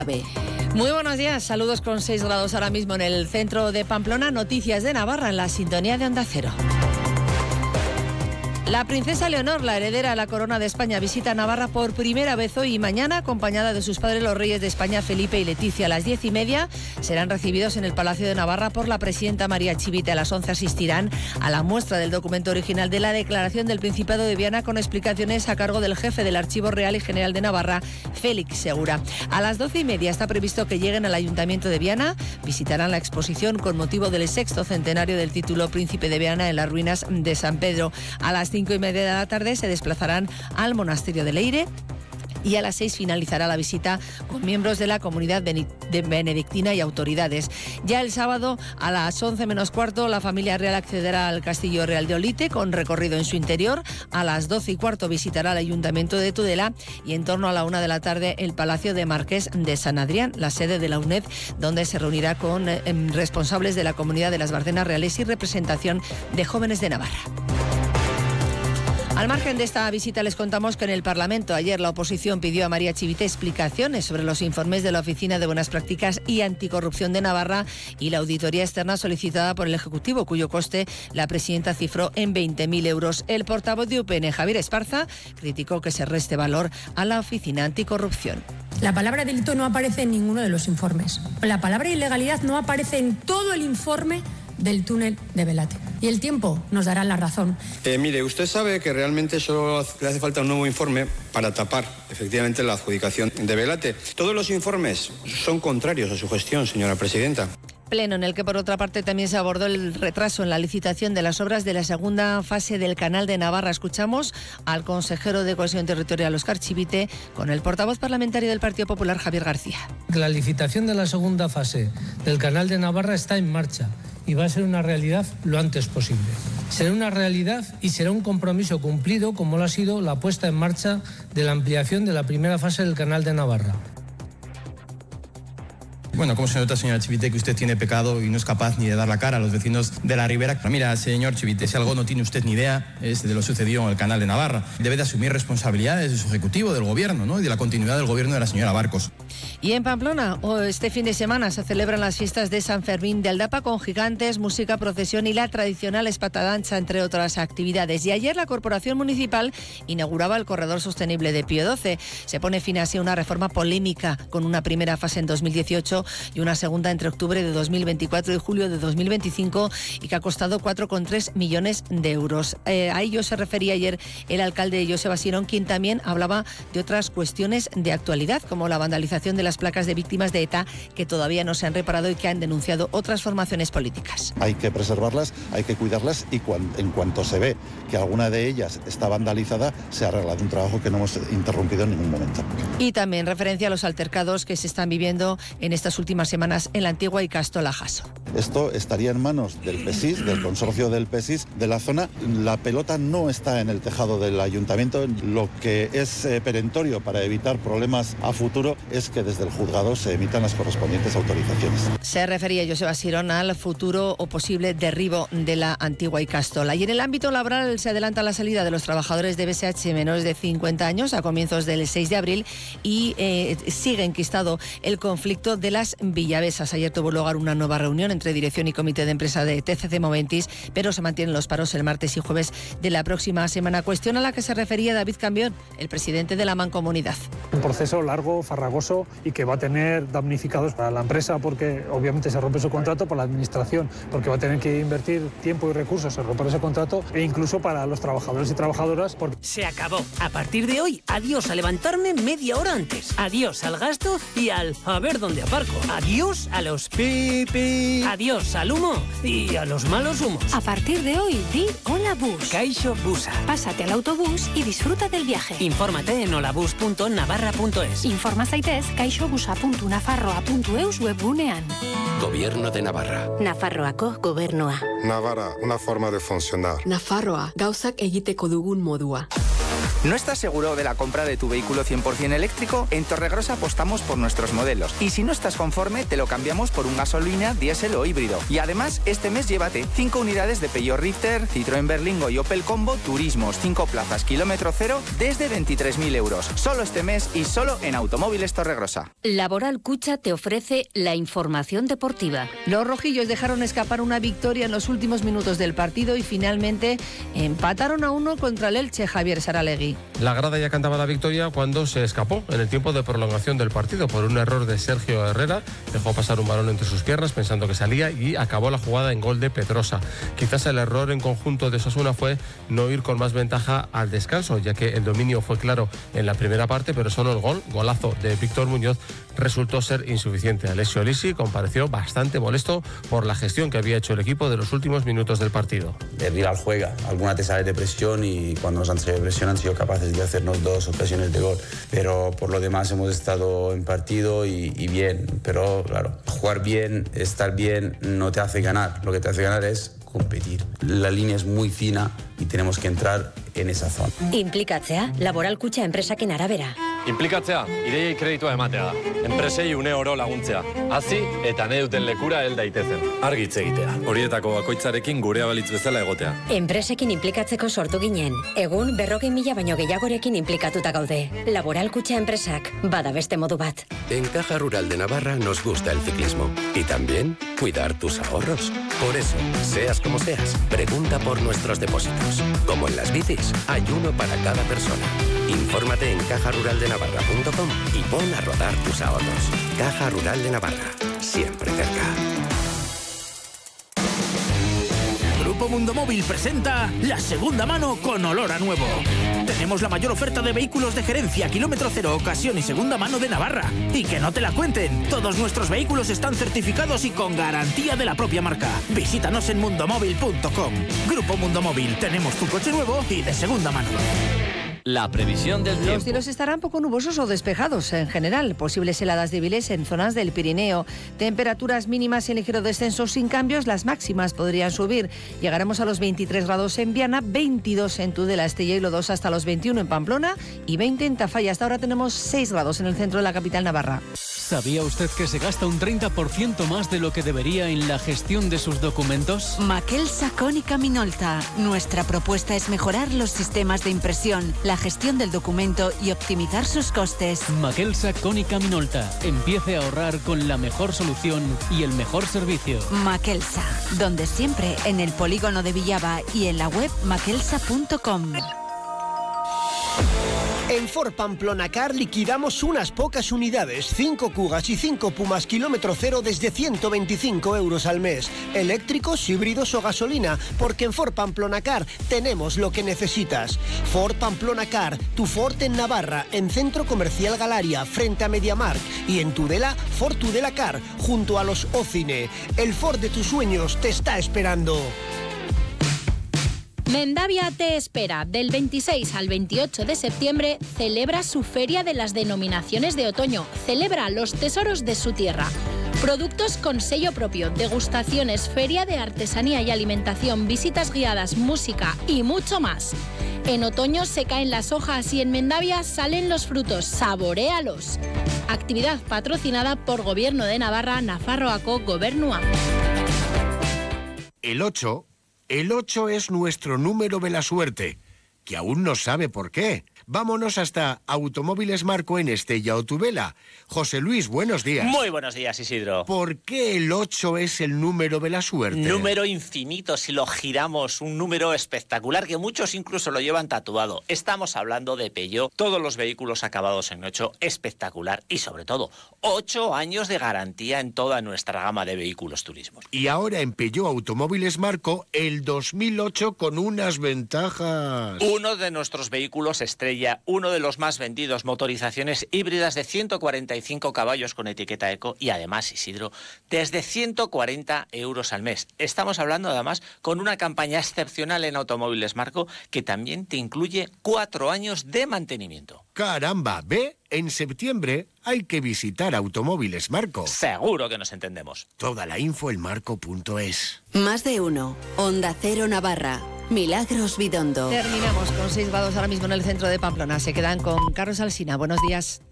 Muy buenos días, saludos con 6 grados ahora mismo en el centro de Pamplona. Noticias de Navarra en la sintonía de Onda Cero. La princesa Leonor, la heredera a la corona de España, visita Navarra por primera vez hoy y mañana, acompañada de sus padres los reyes de España, Felipe y Leticia. A las 10:30 serán recibidos en el Palacio de Navarra por la presidenta María Chivite. A las 11 asistirán a la muestra del documento original de la Declaración del Principado de Viana, con explicaciones a cargo del jefe del Archivo Real y General de Navarra, Félix Segura. A las 12:30 está previsto que lleguen al Ayuntamiento de Viana. Visitarán la exposición con motivo del 6º centenario del título Príncipe de Viana en las ruinas de San Pedro. A las 5:30 de la tarde se desplazarán al Monasterio de Leire. Y a las 6 finalizará la visita con miembros de la comunidad benedictina y autoridades. Ya el sábado a las 11 menos cuarto la familia real accederá al Castillo Real de Olite con recorrido en su interior. A las 12:15 visitará el Ayuntamiento de Tudela y en torno a la 1 de la tarde el Palacio de Marqués de San Adrián, la sede de la UNED, donde se reunirá con responsables de la comunidad de las Barcenas Reales y representación de jóvenes de Navarra. Al margen de esta visita les contamos que en el Parlamento ayer la oposición pidió a María Chivite explicaciones sobre los informes de la Oficina de Buenas Prácticas y Anticorrupción de Navarra y la auditoría externa solicitada por el Ejecutivo, cuyo coste la presidenta cifró en 20.000 euros. El portavoz de UPN, Javier Esparza, criticó que se reste valor a la Oficina Anticorrupción. La palabra delito no aparece en ninguno de los informes. La palabra ilegalidad no aparece en todo el informe del túnel de Belate. Y el tiempo nos dará la razón. Mire, usted sabe que realmente solo le hace falta un nuevo informe para tapar efectivamente la adjudicación de Belate. Todos los informes son contrarios a su gestión, señora presidenta. Pleno en el que por otra parte también se abordó el retraso en la licitación de las obras de la segunda fase del Canal de Navarra. Escuchamos al consejero de Cohesión Territorial, Óscar Chivite, con el portavoz parlamentario del Partido Popular, Javier García. La licitación de la segunda fase del Canal de Navarra está en marcha y va a ser una realidad lo antes posible. Será una realidad y será un compromiso cumplido, como lo ha sido la puesta en marcha de la ampliación de la primera fase del Canal de Navarra. Bueno, ¿cómo se nota, señora Chivite, que usted tiene pecado y no es capaz ni de dar la cara a los vecinos de la Ribera? Pero mira, señor Chivite, si algo no tiene usted ni idea es de lo sucedido en el Canal de Navarra. Debe de asumir responsabilidades de su ejecutivo, del gobierno, ¿no? Y de la continuidad del gobierno de la señora Barcos. Y en Pamplona, este fin de semana se celebran las fiestas de San Fermín de Aldapa con gigantes, música, procesión y la tradicional espatadancha, entre otras actividades. Y ayer la Corporación Municipal inauguraba el corredor sostenible de Pío XII. Se pone fin así a una reforma polémica con una primera fase en 2018 y una segunda entre octubre de 2024 y julio de 2025 y que ha costado 4,3 millones de euros. A ello se refería ayer el alcalde Joseba Sirón, quien también hablaba de otras cuestiones de actualidad, como la vandalización de las placas de víctimas de ETA que todavía no se han reparado y que han denunciado otras formaciones políticas. Hay que preservarlas, hay que cuidarlas y en cuanto se ve que alguna de ellas está vandalizada, se arregla, de un trabajo que no hemos interrumpido en ningún momento. Y también referencia a los altercados que se están viviendo en estas últimas semanas en la Antigua Ikastola Jaso. Esto estaría en manos del PESIS, del consorcio del PESIS de la zona. La pelota no está en el tejado del ayuntamiento. Lo que es perentorio para evitar problemas a futuro es que desde el juzgado se emitan las correspondientes autorizaciones. Se refería Joseba Sirón al futuro o posible derribo de la Antigua Ikastola. Y en el ámbito laboral se adelanta la salida de los trabajadores de BSH menores de 50 años a comienzos del 6 de abril y sigue enquistado el conflicto de las Villavesas. Ayer tuvo lugar una nueva reunión entre dirección y comité de empresa de TCC Momentis, pero se mantienen los paros el martes y jueves de la próxima semana. Cuestión a la que se refería David Cambión, el presidente de la Mancomunidad. Un proceso largo, farragoso y que va a tener damnificados para la empresa porque obviamente se rompe su contrato, por la administración porque va a tener que invertir tiempo y recursos en romper ese contrato e incluso para los trabajadores y trabajadoras. Se acabó. A partir de hoy, adiós a levantarme media hora antes. Adiós al gasto y al a ver dónde aparco. Adiós a los pipi. Adiós al humo y a los malos humos. A partir de hoy, di Hola Bus. Caixo Busa. Pásate al autobús y disfruta del viaje. Infórmate en holabus.navarra.es. Informa zaitez caixobusa.nafarroa.eus webgunean. Gobierno de Navarra. Nafarroako gobernua. Navarra, una forma de funcionar. Nafarroa, gauzak egiteko dugun modua. ¿No estás seguro de la compra de tu vehículo 100% eléctrico? En Torregrosa apostamos por nuestros modelos. Y si no estás conforme, te lo cambiamos por un gasolina, diésel o híbrido. Y además, este mes llévate 5 unidades de Peugeot Rifter, Citroën Berlingo y Opel Combo Turismos, 5 plazas, kilómetro cero, desde 23.000 euros. Solo este mes y solo en Automóviles Torregrosa. Laboral Cucha te ofrece la información deportiva. Los rojillos dejaron escapar una victoria en los últimos minutos del partido y finalmente empataron a 1 contra el Elche, Javier Saralegui. La grada ya cantaba la victoria cuando se escapó en el tiempo de prolongación del partido por un error de Sergio Herrera. Dejó pasar un balón entre sus piernas pensando que salía y acabó la jugada en gol de Pedrosa. Quizás el error en conjunto de Osasuna fue no ir con más ventaja al descanso, ya que el dominio fue claro en la primera parte, pero solo el golazo de Víctor Muñoz, resultó ser insuficiente. Alessio Lisi compareció bastante molesto por la gestión que había hecho el equipo de los últimos minutos del partido. El rival juega, alguna te sale de presión y cuando nos han salido de presión han sido capaces de hacernos 2 ocasiones de gol, pero por lo demás hemos estado en partido y bien, pero claro, jugar bien, estar bien no te hace ganar, lo que te hace ganar es competir. La línea es muy fina y tenemos que entrar en esa zona. Inplikatzea, Laboral Kutxa enpresakin arabera. Inplikatzea, ideiei kreditua ematea da. Enpresei une oro laguntzea. Hazi eta nahi duten lekura hel daitezen. Argi hitz egitea. Horietako bakoitzarekin gurea balitz bezala egotea. Enpresekin inplikatzeko sortu ginen. Egun 40.000 baino gehiagorekin inplikatuta gaude. Laboral Kutxa enpresak bada beste modu bat. En Caja Rural de Navarra nos gusta el ciclismo y también cuidar tus ahorros. Por eso, seas como seas, pregunta por nuestros depósitos. Como en las bicis, hay uno para cada persona. Infórmate en cajaruraldenavarra.com y pon a rodar tus ahorros. Caja Rural de Navarra, siempre cerca. Grupo Mundo Móvil presenta la segunda mano con olor a nuevo. Tenemos la mayor oferta de vehículos de gerencia, kilómetro cero, ocasión y segunda mano de Navarra. Y que no te la cuenten, todos nuestros vehículos están certificados y con garantía de la propia marca. Visítanos en mundomóvil.com. Grupo Mundo Móvil, tenemos tu coche nuevo y de segunda mano. La previsión del tiempo. Los cielos estarán poco nubosos o despejados en general. Posibles heladas débiles en zonas del Pirineo. Temperaturas mínimas en ligero descenso sin cambios. Las máximas podrían subir. Llegaremos a los 23 grados en Viana, 22 en Tudela, Estella y Lodosa, hasta los 21 en Pamplona y 20 en Tafalla. Hasta ahora tenemos 6 grados en el centro de la capital navarra. ¿Sabía usted que se gasta un 30% más de lo que debería en la gestión de sus documentos? Maquelsa Cónica Minolta. Nuestra propuesta es mejorar los sistemas de impresión, la gestión del documento y optimizar sus costes. Maquelsa Cónica Minolta. Empiece a ahorrar con la mejor solución y el mejor servicio. Maquelsa, donde siempre, en el polígono de Villaba y en la web maquelsa.com. En Ford Pamplona Car liquidamos unas pocas unidades, 5 Kugas y 5 Pumas kilómetro cero desde 125 euros al mes. Eléctricos, híbridos o gasolina, porque en Ford Pamplona Car tenemos lo que necesitas. Ford Pamplona Car, tu Ford en Navarra, en Centro Comercial Galaria, frente a MediaMarkt. Y en Tudela, Ford Tudela Car, junto a los Ocine. El Ford de tus sueños te está esperando. Mendavia te espera. Del 26 al 28 de septiembre celebra su Feria de las Denominaciones de Otoño. Celebra los tesoros de su tierra. Productos con sello propio, degustaciones, feria de artesanía y alimentación, visitas guiadas, música y mucho más. En otoño se caen las hojas y en Mendavia salen los frutos. ¡Saboréalos! Actividad patrocinada por Gobierno de Navarra, Nafarroako Gobernua. El 8 es nuestro número de la suerte, que aún no sabe por qué. Vámonos hasta Automóviles Marco en Estella o Tudela. José Luis, buenos días. Muy buenos días, Isidro. ¿Por qué el 8 es el número de la suerte? Número infinito, si lo giramos, un número espectacular que muchos incluso lo llevan tatuado. Estamos hablando de Peugeot, todos los vehículos acabados en 8, espectacular y sobre todo 8 años de garantía en toda nuestra gama de vehículos turismos. Y ahora en Peugeot Automóviles Marco, el 2008 con unas ventajas. Uno de nuestros vehículos estrella, uno de los más vendidos, motorizaciones híbridas de 145 caballos con etiqueta eco y además, Isidro, desde 140 euros al mes. Estamos hablando además con una campaña excepcional en Automóviles Marco que también te incluye 4 años de mantenimiento. ¡Caramba! ¿Ve? En septiembre hay que visitar Automóviles Marco. Seguro que nos entendemos. Toda la info en marco.es. Más de uno. Onda Cero Navarra. Milagros Bidondo. Terminamos con 6 grados ahora mismo en el centro de Pamplona. Se quedan con Carlos Alsina. Buenos días.